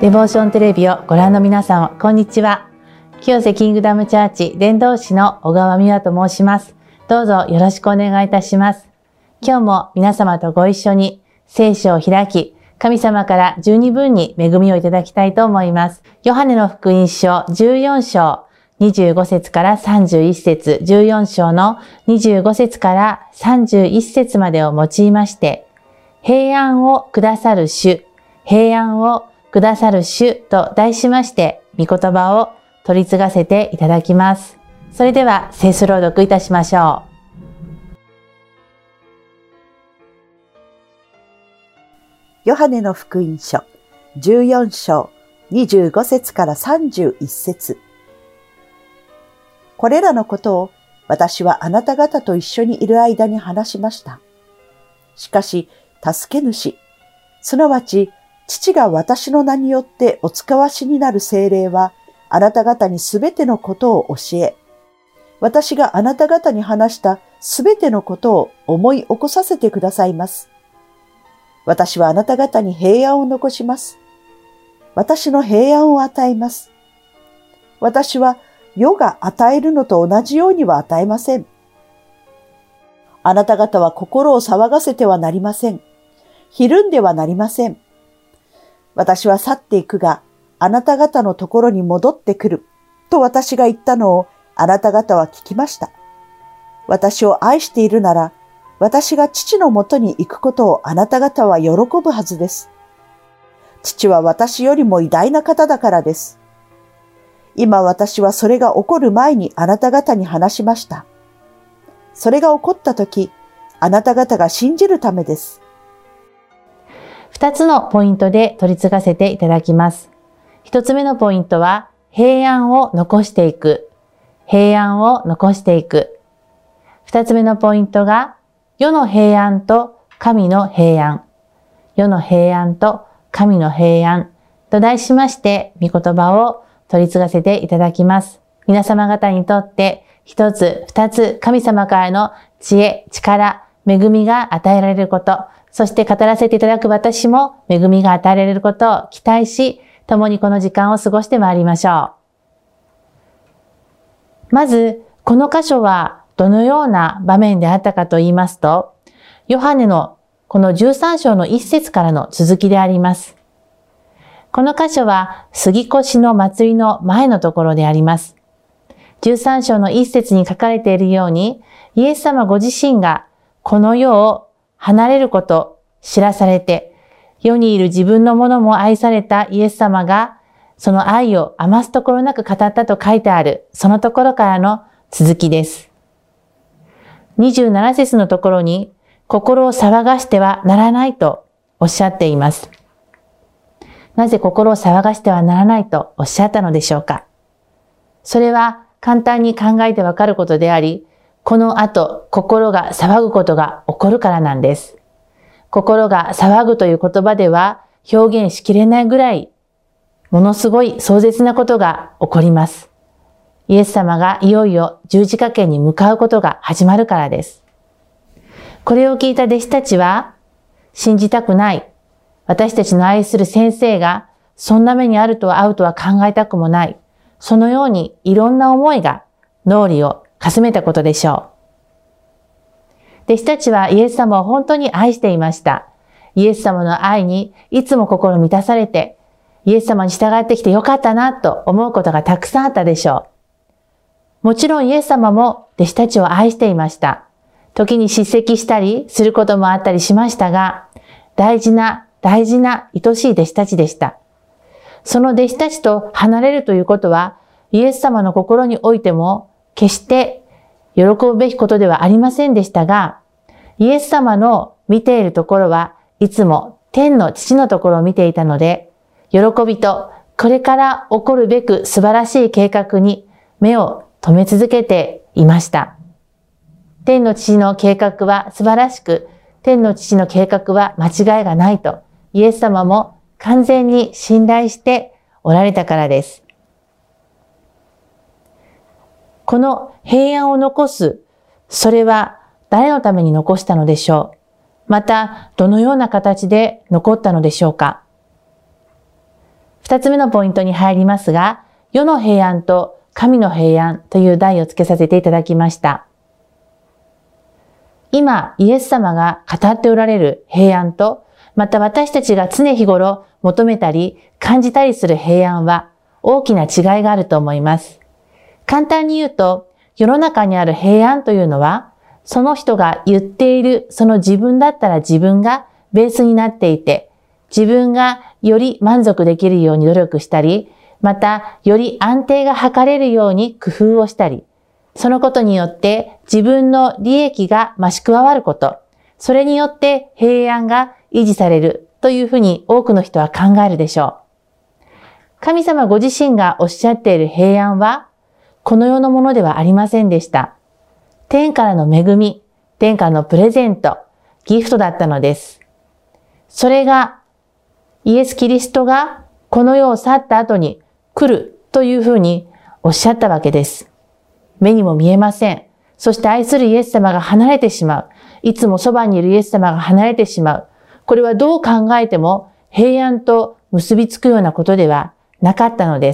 デボーションテレビをご覧の皆さん、こんにちは。清瀬キングダムチャーチ伝道師の小川美和と申します。どうぞよろしくお願いいたします。今日も皆様とご一緒に聖書を開き、神様から十二分に恵みをいただきたいと思います。ヨハネの福音書14章25節から31節、14章の25節から31節までを用いまして、平安をくださる主、平安をくださる主と題しまして、御言葉を取り継がせていただきます。それでは聖書朗読いたしましょう。 ヨハネの福音書14章25節から31節。これらのことを私はあなた方と一緒にいる間に話しました。しかし、助け主、すなわち父が私の名によってお使わしになる聖霊は、あなた方にすべてのことを教え、私があなた方に話したすべてのことを思い起こさせてくださいます。私はあなた方に平安を残します。私の平安を与えます。私は世が与えるのと同じようには与えません。あなた方は心を騒がせてはなりません。ひるんではなりません。私は去っていくが、あなた方のところに戻ってくる、と私が言ったのをあなた方は聞きました。私を愛しているなら、私が父のもとに行くことをあなた方は喜ぶはずです。父は私よりも偉大な方だからです。今私はそれが起こる前にあなた方に話しました。それが起こったとき、あなた方が信じるためです。 2つのポイントで取り継がせていただきます。1つ目のポイントは、平安を残していく。平安を残していく。2つ目のポイントが、世の平安と神の平安。世の平安と神の平安と題しまして、御言葉を取り継がせていただきます。皆様方にとって一つ、二つ神様からの知恵、力、恵みが与えられること、そして語らせていただく私も恵みが与えられることを期待し、共にこの時間を過ごしてまいりましょう。まず、この箇所はどのような場面であったかと言いますと、ヨハネのこの13章の1節からの続きであります。この箇所は杉越の祭りの前のところであります。13章の1節に書かれているように、イエス様ご自身がこの世を離れることを知らされて、世にいる自分のものも愛されたイエス様が、その愛を余すところなく語ったと書いてある、そのところからの続きです。27節のところに、心を騒がしてはならないとおっしゃっています。なぜ心を騒がしてはならないとおっしゃったのでしょうか。それは簡単に考えてわかることであり、この後、心が騒ぐことが起こるからなんです。心が騒ぐという言葉では表現しきれないぐらい、ものすごい壮絶なことが起こります。イエス様がいよいよ十字架刑に向かうことが始まるからです。これを聞いた弟子たちは、信じたくない。私たちの愛する先生が、そんな目に遭うとは考えたくもない。そのようにいろんな思いが脳裏をかすめたことでしょう。弟子たちはイエス様を本当に愛していました。イエス様の愛にいつも心満たされて、イエス様に従ってきてよかったなと思うことがたくさんあったでしょう。もちろんイエス様も弟子たちを愛していました。時に叱責したりすることもあったりしましたが、大事な愛しい弟子たちでした。その弟子たちと離れるということは、イエス様の心においても決して喜ぶべきことではありませんでしたが、イエス様の見ているところはいつも天の父のところを見ていたので、喜びとこれから起こるべく素晴らしい計画に目を留め続けていました。天の父の計画は素晴らしく、天の父の計画は間違いがないと、イエス様も完全に信頼しておられたからです。この平安を残す、それは誰のために残したのでしょう。また、どのような形で残ったのでしょうか。 二つ目のポイントに入りますが、世の平安と神の平安という題をつけさせていただきました。今、イエス様が語っておられる平安と、また私たちが常日頃求めたり感じたりする平安は大きな違いがあると思います。簡単に言うと、世の中にある平安というのは、その人が言っているその自分だったら自分がベースになっていて、自分がより満足できるように努力したり、またより安定が図れるように工夫をしたり、そのことによって自分の利益が増し加わること、それによって平安が維持されるというふうに多くの人は考えるでしょう。神様ご自身がおっしゃっている平安は、この世のものではありませんでした。天からの恵み、天からのプレゼント、ギフトだったのです。それが、イエス・キリストがこの世を去った後に来るというふうにおっしゃったわけです。目にも見えません。そして愛するイエス様が離れてしまう。いつもそばにいるイエス様が離れてしまう。これはどう考えても平安と結びつくようなことではなかったのです。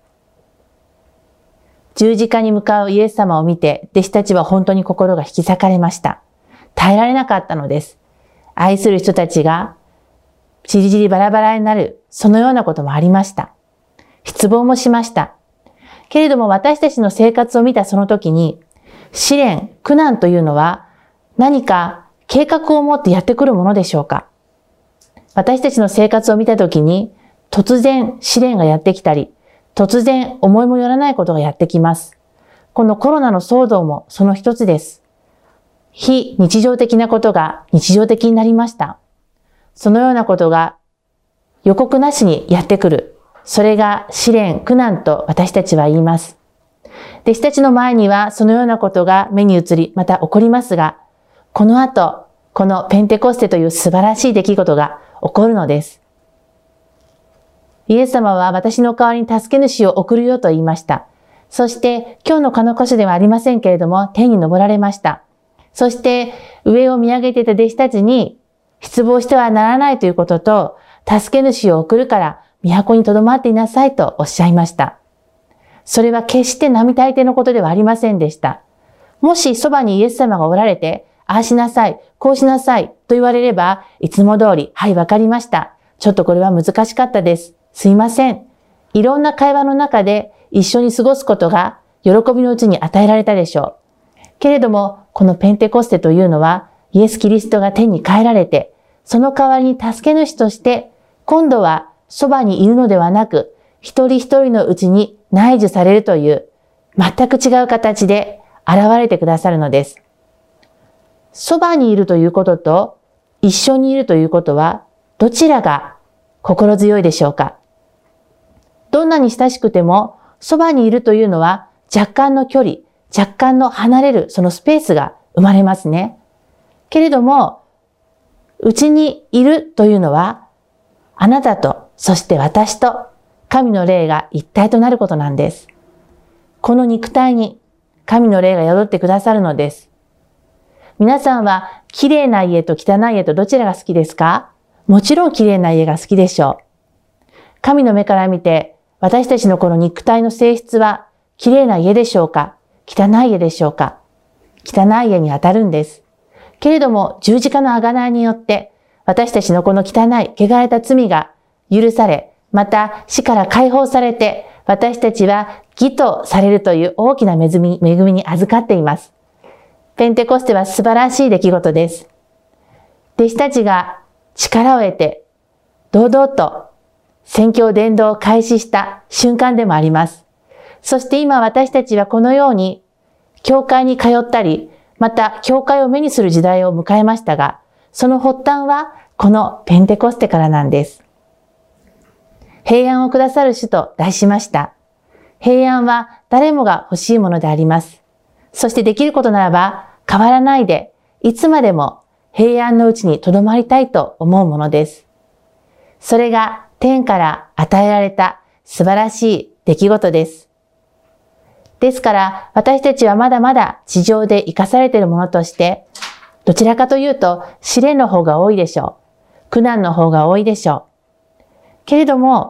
十字架に向かうイエス様を見て、弟子たちは本当に心が引き裂かれました。耐えられなかったのです。愛する人たちが、ちりぢりバラバラになる、そのようなこともありました。失望もしました。けれども私たちの生活を見たその時に、試練、苦難というのは何か計画を持ってやってくるものでしょうか？私たちの生活を見た時に、突然試練がやってきたり、突然思いもよらないことがやってきます。このコロナの騒動もその一つです。非日常的なことが日常的になりました。そのようなことが予告なしにやってくる。それが試練、苦難と私たちは言います。弟子たちの前にはそのようなことが目に映り、また起こりますが、この後、このペンテコステという素晴らしい出来事が起こるのです。イエス様は私の代わりに助け主を送るよと言いました。そして今日のこの箇所ではありませんけれども、天に昇られました。そして上を見上げていた弟子たちに失望してはならないということと、助け主を送るから都に留まっていなさいとおっしゃいました。それは決して並大抵のことではありませんでした。もしそばにイエス様がおられて、ああしなさい、こうしなさいと言われれば、いつも通り、はい、わかりました。ちょっとこれは難しかったです。すいません。いろんな会話の中で一緒に過ごすことが喜びのうちに与えられたでしょう。けれども、このペンテコステというのは、イエス・キリストが天に帰られて、その代わりに助け主として、今度はそばにいるのではなく、一人一人のうちに内受されるという、全く違う形で現れてくださるのです。そばにいるということと、一緒にいるということは、どちらが心強いでしょうか？どんなに親しくても、そばにいるというのは、若干の距離、若干の離れるそのスペースが生まれますね。けれども、うちにいるというのは、あなたと、そして私と、神の霊が一体となることなんです。この肉体に神の霊が宿ってくださるのです。皆さんは綺麗な家と汚い家とどちらが好きですか？もちろん綺麗な家が好きでしょう。神の目から見て、私たちのこの肉体の性質は綺麗な家でしょうか？汚い家でしょうか？汚い家に当たるんです。けれども十字架の贖いによって私たちのこの汚い汚れた罪が許され、また死から解放されて私たちは義とされるという大きな恵みに預かっています。ペンテコステは素晴らしい出来事です。弟子たちが力を得て堂々と宣教伝道を開始した瞬間でもあります。そして今私たちはこのように教会に通ったり、また教会を目にする時代を迎えましたが、その発端はこのペンテコステからなんです。平安をくださる主と題しました。平安は誰もが欲しいものであります。そしてできることならば変わらないで、いつまでも平安のうちに留まりたいと思うものです。それが天から与えられた素晴らしい出来事です。ですから私たちはまだまだ地上で生かされているものとして、どちらかというと試練の方が多いでしょう。苦難の方が多いでしょう。けれども、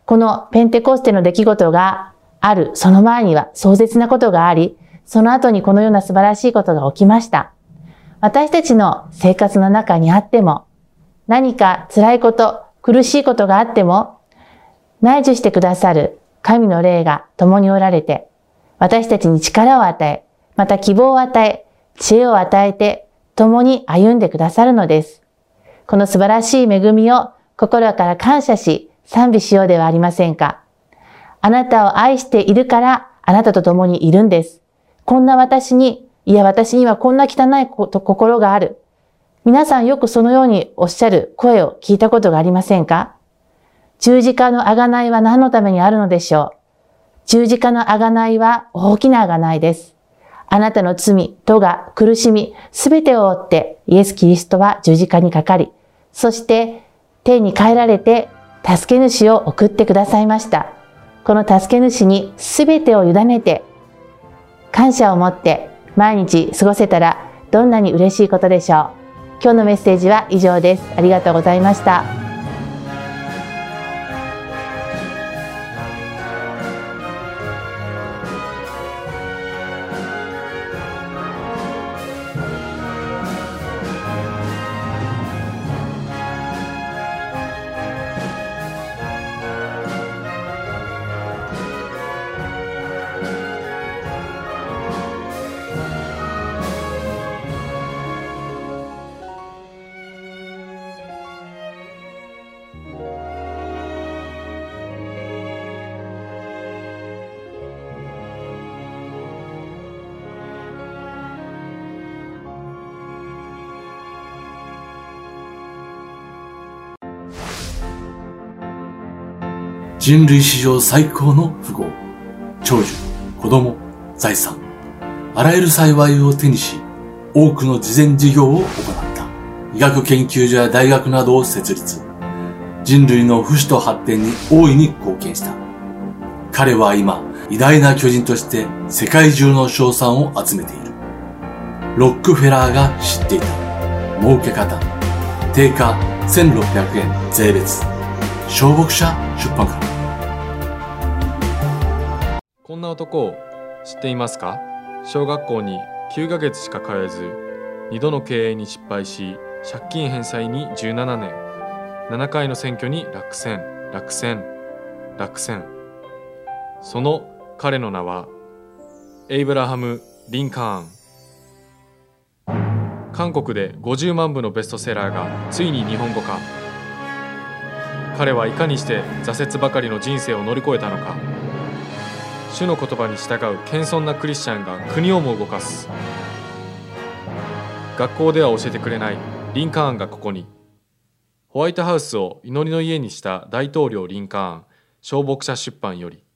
このペンテコステの出来事があるその前には壮絶なことがあり、その後にこのような素晴らしいことが起きました。私たちの生活の中にあっても、何か辛いこと、苦しいことがあっても、内助してくださる神の霊が共におられて、私たちに力を与え、また希望を与え、知恵を与えて、共に歩んでくださるのです。この素晴らしい恵みを心から感謝し、賛美しようではありませんか。あなたを愛しているから、あなたと共にいるんです。こんな私にはこんな汚い心がある。皆さんよくそのようにおっしゃる声を聞いたことがありませんか？十字架の贖いは何のためにあるのでしょう？十字架の贖いは大きな贖いです。あなたの罪、咎、苦しみ、すべてを負ってイエス・キリストは十字架にかかり、そして天に帰られて助け主を送ってくださいました。この助け主にすべてを委ねて、感謝を持って毎日過ごせたらどんなに嬉しいことでしょう。今日のメッセージは以上です。ありがとうございました。 人類史上最高の富豪、長寿、子供、財産、あらゆる幸いを手にし、多くの慈善事業を行った。医学研究所や大学などを設立。人類の不死と発展に大いに貢献した。彼は今、偉大な巨人として世界中の称賛を集めている。ロックフェラーが知っていた。儲け方。定価1600円税別。小牧者出版から。 こんな男を知っていますか？小学校に9ヶ月しか通えず、2度の経営に失敗し、借金返済に17年、7回の選挙に落選。その彼の名は、エイブラハム・リンカーン。韓国で50万部のベストセラーがついに日本語化。彼はいかにして挫折ばかりの人生を乗り越えたのか。主の言葉に従う謙遜なクリスチャンが国をも動かす。学校では教えてくれないリンカーンがここに。ホワイトハウスを祈りの家にした大統領リンカーン、小牧者出版より。